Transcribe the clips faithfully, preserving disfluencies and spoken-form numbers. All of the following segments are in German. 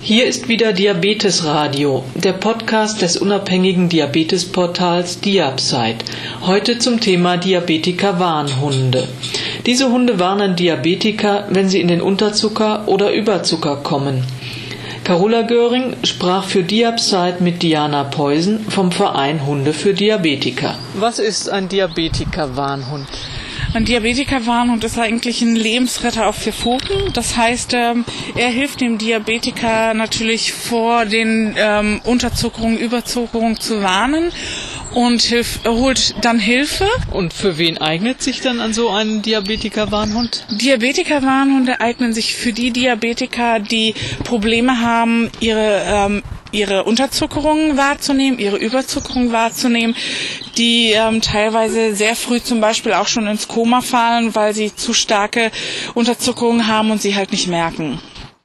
Hier ist wieder Diabetes Radio, der Podcast des unabhängigen Diabetesportals Diabsite. Heute zum Thema Diabetiker-Warnhunde. Diese Hunde warnen Diabetiker, wenn sie in den Unterzucker oder Überzucker kommen. Carola Göring sprach für Diabsite mit Diana Peusen vom Verein Hunde für Diabetiker. Was ist ein Diabetiker-Warnhund? Ein Diabetiker-Warnhund ist eigentlich ein Lebensretter auf vier Pfoten. Das heißt, ähm, er hilft dem Diabetiker natürlich vor den ähm, Unterzuckerungen, Überzuckerungen zu warnen und hilf, holt dann Hilfe. Und für wen eignet sich dann an so einen Diabetiker-Warnhund? Diabetiker-Warnhunde eignen sich für die Diabetiker, die Probleme haben, ihre ähm, ihre Unterzuckerung wahrzunehmen, ihre Überzuckerung wahrzunehmen, die ähm, teilweise sehr früh zum Beispiel auch schon ins Koma fallen, weil sie zu starke Unterzuckerung haben und sie halt nicht merken.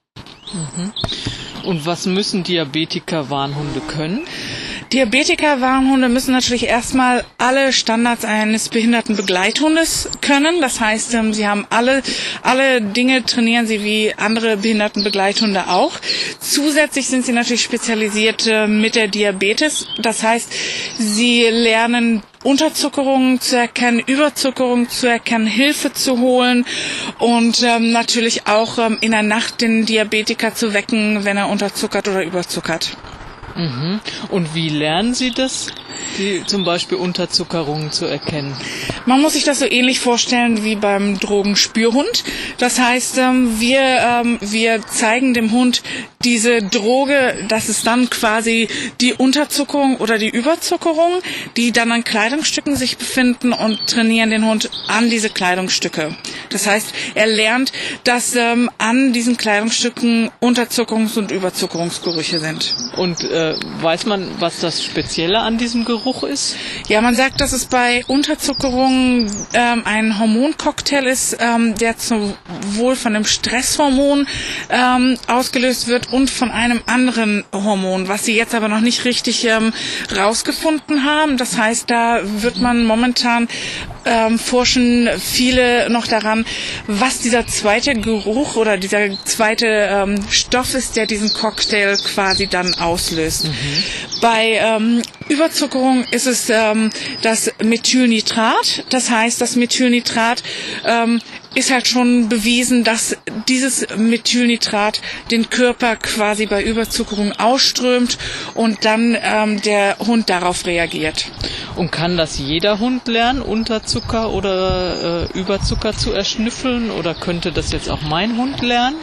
Mhm. Und was müssen Diabetiker-Warnhunde können? Diabetiker-Warnhunde müssen natürlich erstmal alle Standards eines behinderten Begleithundes können. Das heißt, sie haben alle, alle Dinge trainieren sie wie andere behinderten Begleithunde auch. Zusätzlich sind sie natürlich spezialisiert mit der Diabetes. Das heißt, sie lernen Unterzuckerung zu erkennen, Überzuckerung zu erkennen, Hilfe zu holen und ähm, natürlich auch ähm, in der Nacht den Diabetiker zu wecken, wenn er unterzuckert oder überzuckert. Mhm. Und wie lernen Sie das, die zum Beispiel Unterzuckerungen zu erkennen? Man muss sich das so ähnlich vorstellen wie beim Drogenspürhund. Das heißt, wir, wir zeigen dem Hund diese Droge, das ist dann quasi die Unterzuckerung oder die Überzuckerung, die dann an Kleidungsstücken sich befinden und trainieren den Hund an diese Kleidungsstücke. Das heißt, er lernt, dass ähm, an diesen Kleidungsstücken Unterzuckerungs- und Überzuckerungsgerüche sind. Und äh, weiß man, was das Spezielle an diesem Geruch ist? Ja, man sagt, dass es bei Unterzuckerung ähm, ein Hormoncocktail ist, ähm, der sowohl von dem Stresshormon ähm, ausgelöst wird und von einem anderen Hormon, was sie jetzt aber noch nicht richtig ähm, rausgefunden haben. Das heißt, da wird man momentan ähm, forschen viele noch daran, was dieser zweite Geruch oder dieser zweite ähm, Stoff ist, der diesen Cocktail quasi dann auslöst. Mhm. Bei ähm, Überzuckerung ist es ähm, das Methylnitrat. Das heißt, das Methylnitrat ähm, ist halt schon bewiesen, dass dieses Methylnitrat den Körper quasi bei Überzuckerung ausströmt und dann ähm, der Hund darauf reagiert. Und kann das jeder Hund lernen, Unterzucker oder äh, Überzucker zu erschnüffeln? Oder könnte das jetzt auch mein Hund lernen?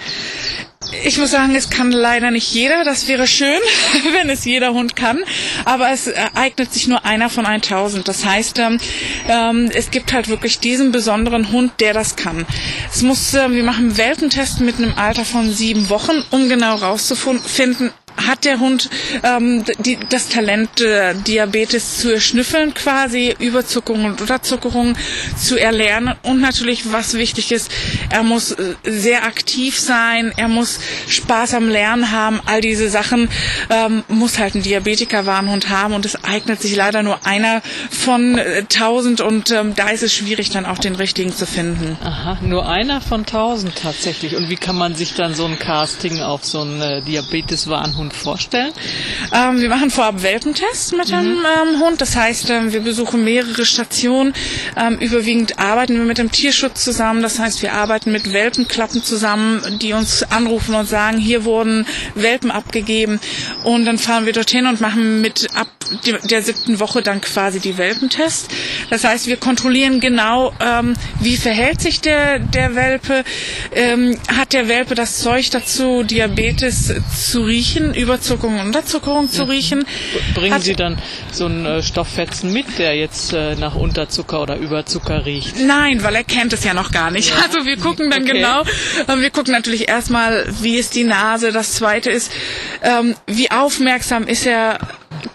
Ich muss sagen, es kann leider nicht jeder. Das wäre schön, wenn es jeder Hund kann. Aber es eignet sich nur einer von tausend. Das heißt, ähm, es gibt halt wirklich diesen besonderen Hund, der das kann. Es muss, äh, wir machen einen Welpentest mit einem Alter von sieben Wochen, um genau rauszufinden, hat der Hund ähm, die, das Talent, äh, Diabetes zu erschnüffeln quasi, Überzuckerung und Unterzuckerung zu erlernen und natürlich, was wichtig ist, er muss äh, sehr aktiv sein, er muss Spaß am Lernen haben, all diese Sachen ähm, muss halt ein Diabetiker-Warnhund haben und es eignet sich leider nur einer von äh, tausend und ähm, da ist es schwierig, dann auch den richtigen zu finden. Aha, nur einer von tausend tatsächlich. Und wie kann man sich dann so ein Casting auf so einen äh, Diabetes-Warnhund vorstellen? Ähm, wir machen vorab Welpentests mit dem mhm. ähm, Hund. Das heißt, ähm, wir besuchen mehrere Stationen. Ähm, überwiegend arbeiten wir mit dem Tierschutz zusammen. Das heißt, wir arbeiten mit Welpenklappen zusammen, die uns anrufen und sagen, hier wurden Welpen abgegeben. Und dann fahren wir dorthin und machen mit ab der siebten Woche dann quasi die Welpentests. Das heißt, wir kontrollieren genau, ähm, wie verhält sich der, der Welpe. Ähm, hat der Welpe das Zeug dazu, Diabetes zu riechen, Überzuckerung und Unterzuckerung zu riechen. Bringen Hat, Sie dann so einen äh, Stofffetzen mit, der jetzt äh, nach Unterzucker oder Überzucker riecht? Nein, weil er kennt es ja noch gar nicht. Ja. Also wir gucken dann okay. genau, äh, wir gucken natürlich erstmal, wie ist die Nase. Das zweite ist, ähm, wie aufmerksam ist er,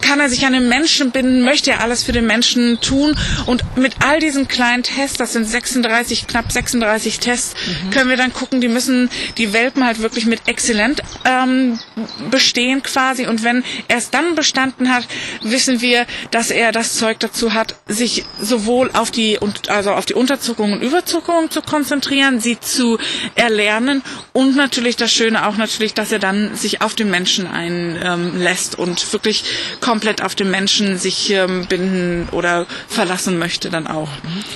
kann er sich an den Menschen binden, möchte er alles für den Menschen tun. Und mit all diesen kleinen Tests, das sind sechsunddreißig, knapp sechsunddreißig Tests, mhm. können wir dann gucken, die müssen die Welpen halt wirklich mit exzellent ähm, bestehen quasi. Und wenn er es dann bestanden hat, wissen wir, dass er das Zeug dazu hat, sich sowohl auf die, also auf die Unterzuckerung und Überzuckerung zu konzentrieren, sie zu erlernen und natürlich das Schöne auch natürlich, dass er dann sich auf den Menschen einlässt ähm, und wirklich komplett auf den Menschen sich ähm, binden oder verlassen möchte dann auch.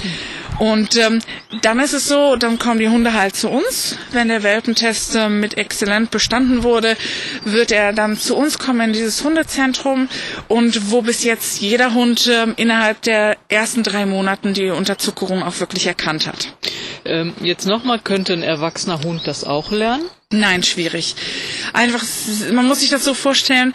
Und ähm, dann ist es so, dann kommen die Hunde halt zu uns. Wenn der Welpentest äh, mit exzellent bestanden wurde, wird er dann zu uns kommen in dieses Hundezentrum und wo bis jetzt jeder Hund äh, innerhalb der ersten drei Monaten die Unterzuckerung auch wirklich erkannt hat. Ähm, jetzt nochmal, könnte ein erwachsener Hund das auch lernen? Nein, schwierig. Einfach, man muss sich das so vorstellen,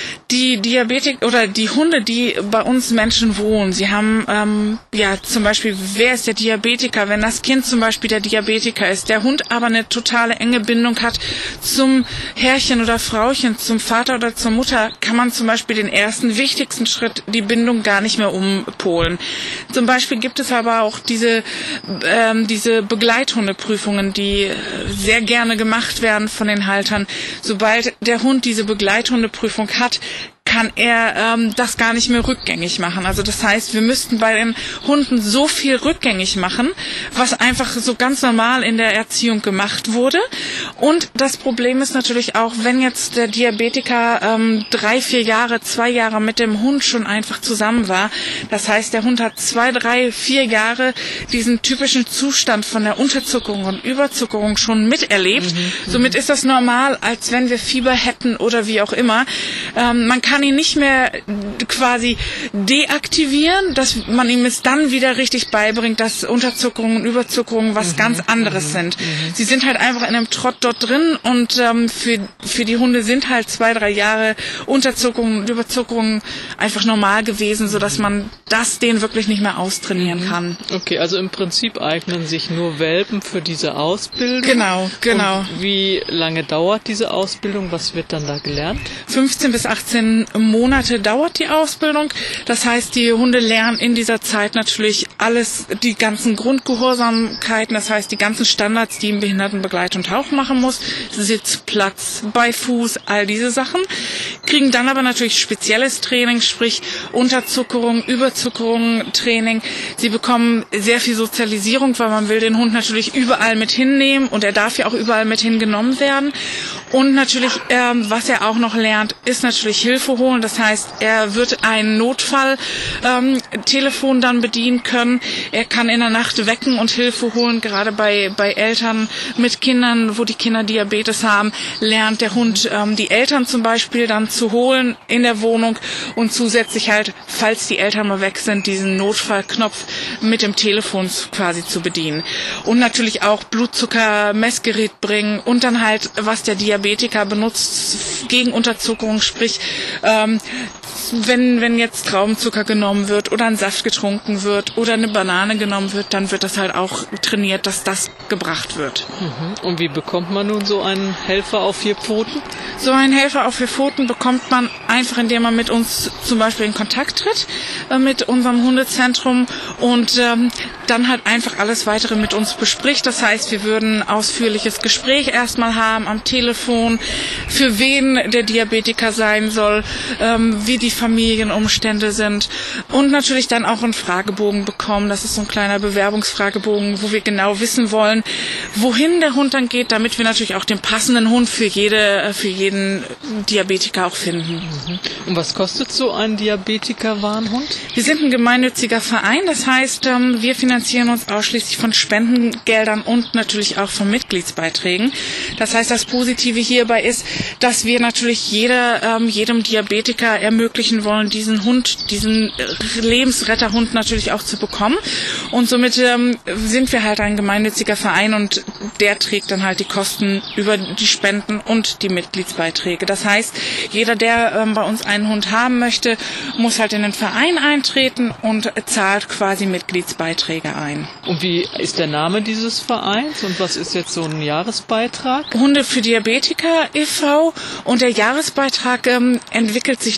die Diabetik oder die Hunde, die bei uns Menschen wohnen, sie haben ähm, ja zum Beispiel, wer ist der Diabetiker? Wenn das Kind zum Beispiel der Diabetiker ist, der Hund aber eine totale enge Bindung hat zum Herrchen oder Frauchen, zum Vater oder zur Mutter, kann man zum Beispiel den ersten wichtigsten Schritt, die Bindung, gar nicht mehr umpolen. Zum Beispiel gibt es aber auch diese ähm, diese Begleithundeprüfungen, die sehr gerne gemacht werden von den Haltern. Sobald der Hund diese Begleithundeprüfung hat, kann er ähm, das gar nicht mehr rückgängig machen. Also das heißt, wir müssten bei den Hunden so viel rückgängig machen, was einfach so ganz normal in der Erziehung gemacht wurde. Und das Problem ist natürlich auch, wenn jetzt der Diabetiker ähm, drei, vier Jahre, zwei Jahre mit dem Hund schon einfach zusammen war. Das heißt, der Hund hat zwei, drei, vier Jahre diesen typischen Zustand von der Unterzuckerung und Überzuckerung schon miterlebt. Mhm, Somit ist das normal, als wenn wir Fieber hätten oder wie auch immer. Ähm, man kann ihn nicht mehr quasi deaktivieren, dass man ihm es dann wieder richtig beibringt, dass Unterzuckerung und Überzuckerung was mhm. ganz anderes mhm. sind. Mhm. Sie sind halt einfach in einem Trott dort drin und ähm, für, für die Hunde sind halt zwei, drei Jahre Unterzuckerung und Überzuckerung einfach normal gewesen, sodass man das denen wirklich nicht mehr austrainieren mhm. kann. Okay, also im Prinzip eignen sich nur Welpen für diese Ausbildung. Genau, genau. Und wie lange dauert diese Ausbildung? Was wird dann da gelernt? fünfzehn bis achtzehn Monate dauert die Ausbildung. Das heißt, die Hunde lernen in dieser Zeit natürlich alles, die ganzen Grundgehorsamkeiten, das heißt, die ganzen Standards, die ein Behindertenbegleithund auch machen muss. Sitz, Platz, Beifuß, all diese Sachen. Kriegen dann aber natürlich spezielles Training, sprich Unterzuckerung, Überzuckerung, Training. Sie bekommen sehr viel Sozialisierung, weil man will den Hund natürlich überall mit hinnehmen und er darf ja auch überall mit hingenommen werden. Und natürlich, ähm, was er auch noch lernt, ist natürlich Hilfe holen. Das heißt, er wird ein Notfalltelefon ähm, dann bedienen können. Er kann in der Nacht wecken und Hilfe holen. Gerade bei, bei Eltern mit Kindern, wo die Kinder Diabetes haben, lernt der Hund ähm, die Eltern zum Beispiel dann zu holen in der Wohnung und zusätzlich halt, falls die Eltern mal weg sind, diesen Notfallknopf mit dem Telefon quasi zu bedienen. Und natürlich auch Blutzuckermessgerät bringen und dann halt, was der Diabetiker benutzt gegen Unterzuckerung, sprich ähm, wenn, wenn jetzt Traubenzucker genommen wird oder ein Saft getrunken wird oder eine Banane genommen wird, dann wird das halt auch trainiert, dass das gebracht wird. Mhm. Und wie bekommt man nun so einen Helfer auf vier Pfoten? So einen Helfer auf vier Pfoten bekommt man einfach, indem man mit uns zum Beispiel in Kontakt tritt, äh, mit unserem Hundezentrum und ähm, dann halt einfach alles Weitere mit uns bespricht. Das heißt, wir würden ein ausführliches Gespräch erstmal haben am Telefon, für wen der Diabetiker sein soll, ähm, wie die Familienumstände sind und natürlich dann auch einen Fragebogen bekommen. Das ist so ein kleiner Bewerbungsfragebogen, wo wir genau wissen wollen, wohin der Hund dann geht, damit wir natürlich auch den passenden Hund für jede, für jeden Diabetiker auch finden. Mhm. Und was kostet so ein Diabetiker-Warnhund? Wir sind ein gemeinnütziger Verein, das heißt, wir finanzieren uns ausschließlich von Spendengeldern und natürlich auch von Mitgliedsbeiträgen. Das heißt, das Positive hierbei ist, dass wir natürlich jeder, jedem Diabetiker ermöglichen wollen, diesen Hund, diesen Lebensretterhund natürlich auch zu bekommen. Und somit ähm, sind wir halt ein gemeinnütziger Verein und der trägt dann halt die Kosten über die Spenden und die Mitgliedsbeiträge. Das heißt, jeder, der ähm, bei uns einen Hund haben möchte, muss halt in den Verein eintreten und zahlt quasi Mitgliedsbeiträge ein. Und wie ist der Name dieses Vereins und was ist jetzt so ein Jahresbeitrag? Hunde für Diabetiker e V und der Jahresbeitrag ähm, entwickelt sich daraus,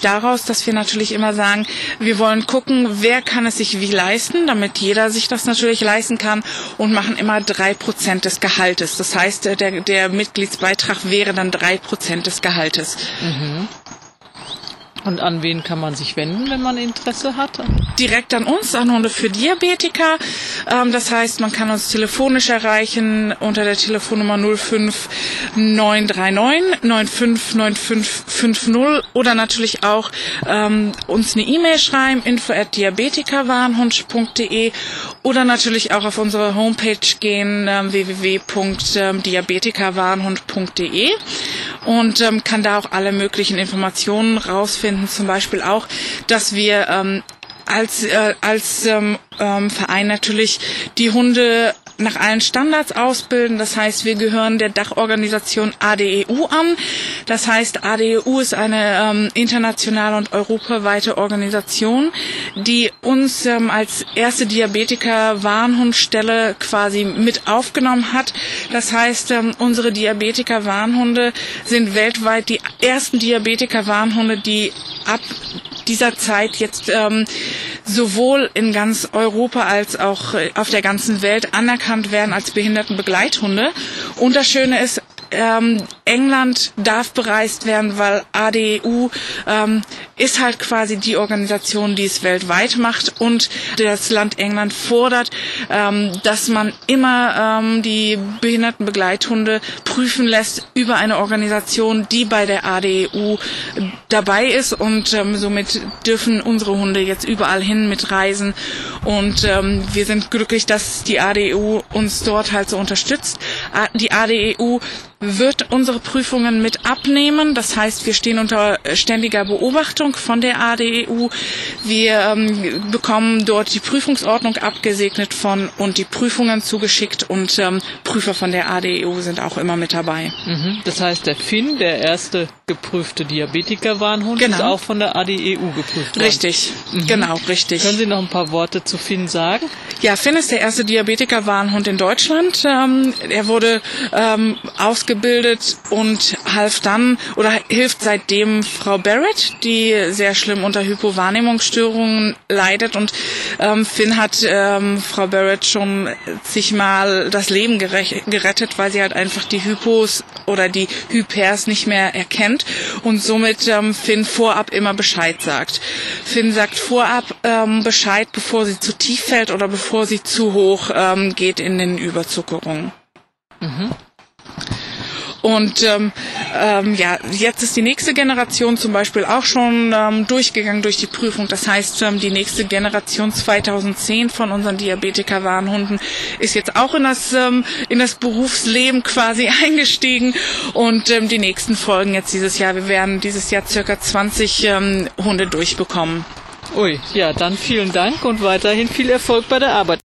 dass wir natürlich immer sagen, wir wollen gucken, wer kann es sich wie leisten, damit jeder sich das natürlich leisten kann, und machen immer drei Prozent des Gehaltes. Das heißt, der, der Mitgliedsbeitrag wäre dann drei Prozent des Gehaltes. Mhm. Und an wen kann man sich wenden, wenn man Interesse hat? Direkt an uns, an Hunde für Diabetiker. Ähm, das heißt, man kann uns telefonisch erreichen unter der Telefonnummer null fünf neun drei neun neun fünf neun fünf fünf null oder natürlich auch ähm, uns eine E-Mail schreiben, info at diabetikerwarnhund punkt de, oder natürlich auch auf unsere Homepage gehen, ähm, w w w punkt diabetikerwarnhund punkt de, und ähm, kann da auch alle möglichen Informationen rausfinden. Zum Beispiel auch, dass wir ähm, als, äh, als ähm, ähm, Verein natürlich die Hunde nach allen Standards ausbilden. Das heißt, wir gehören der Dachorganisation A D E U an. Das heißt, A D E U ist eine ähm, internationale und europaweite Organisation, die uns ähm, als erste Diabetiker-Warnhundstelle quasi mit aufgenommen hat. Das heißt, ähm, unsere Diabetiker-Warnhunde sind weltweit die ersten Diabetiker-Warnhunde, die ab dieser Zeit jetzt ähm, sowohl in ganz Europa als auch auf der ganzen Welt anerkannt werden als Behindertenbegleithunde. Und das Schöne ist, ähm, England darf bereist werden, weil A D E U ähm, ist halt quasi die Organisation, die es weltweit macht, und das Land England fordert, ähm, dass man immer ähm, die Behindertenbegleithunde prüfen lässt über eine Organisation, die bei der A D E U dabei ist, und ähm, somit dürfen unsere Hunde jetzt überall hin mitreisen, und ähm, wir sind glücklich, dass die A D E U uns dort halt so unterstützt. Die A D E U wird unsere Prüfungen mit abnehmen. Das heißt, wir stehen unter ständiger Beobachtung von der A D E U. Wir ähm, bekommen dort die Prüfungsordnung abgesegnet von und die Prüfungen zugeschickt, und ähm, Prüfer von der A D E U sind auch immer mit dabei. Mhm. Das heißt, der Finn, der erste geprüfte Diabetiker-Warnhund, genau, ist auch von der A D E U geprüft worden. Richtig, mhm. genau, richtig. Können Sie noch ein paar Worte zu Finn sagen? Ja, Finn ist der erste Diabetiker-Warnhund in Deutschland. Ähm, er wurde ähm, ausgebildet und half dann oder hilft seitdem Frau Barrett, die sehr schlimm unter Hypowahrnehmungsstörungen leidet, und ähm, Finn hat ähm, Frau Barrett schon zigmal das Leben gerettet, weil sie halt einfach die Hypos oder die Hypers nicht mehr erkennt und somit ähm, Finn vorab immer Bescheid sagt. Finn sagt vorab ähm, Bescheid, bevor sie zu tief fällt oder bevor sie zu hoch ähm, geht in den Überzuckerungen. Mhm. Und ähm, ähm, ja, jetzt ist die nächste Generation zum Beispiel auch schon ähm, durchgegangen durch die Prüfung. Das heißt, ähm, die nächste Generation zweitausendzehn von unseren Diabetiker-Warnhunden ist jetzt auch in das ähm, in das Berufsleben quasi eingestiegen, und ähm, die nächsten folgen jetzt dieses Jahr. Wir werden dieses Jahr circa zwanzig ähm, Hunde durchbekommen. Ui, ja, dann vielen Dank und weiterhin viel Erfolg bei der Arbeit.